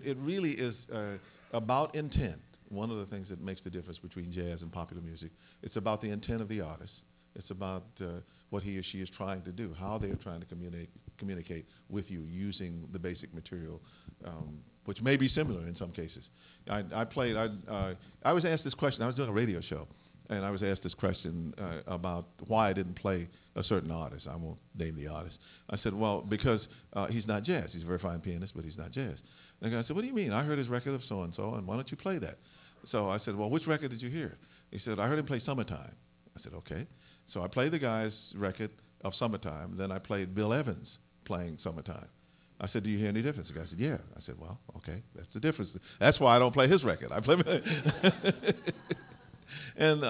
It really is about intent. One of the things that makes the difference between jazz and popular music, it's about the intent of the artist. It's about what he or she is trying to do, how they are trying to communicate with you using the basic material, which may be similar in some cases. I was asked this question. I was doing a radio show, and I was asked this question about why I didn't play a certain artist. I won't name the artist. I said, well, because he's not jazz. He's a very fine pianist, but he's not jazz. And the guy said, what do you mean? I heard his record of so-and-so, and why don't you play that? So I said, well, which record did you hear? He said, I heard him play Summertime. I said, okay. So I played the guy's record of Summertime. Then I played Bill Evans playing Summertime. I said, do you hear any difference? The guy said, yeah. I said, well, okay, that's the difference. That's why I don't play his record. I play And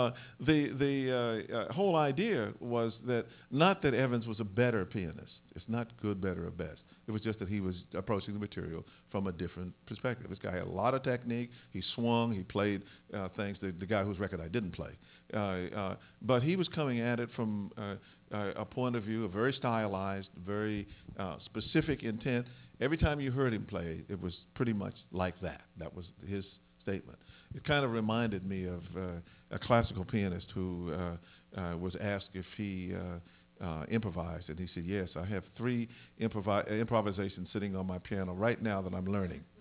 the whole idea was that not that Evans was a better pianist. It's not good, better, or best. It was just that he was approaching the material from a different perspective. This guy had a lot of technique. He swung. He played things. The guy whose record I didn't play. But he was coming at it from a point of view, a very stylized, very specific intent. Every time you heard him play, it was pretty much like that. That was his statement. It kind of reminded me of a classical pianist who was asked if he improvised, and he said, yes, I have three improvisations sitting on my piano right now that I'm learning.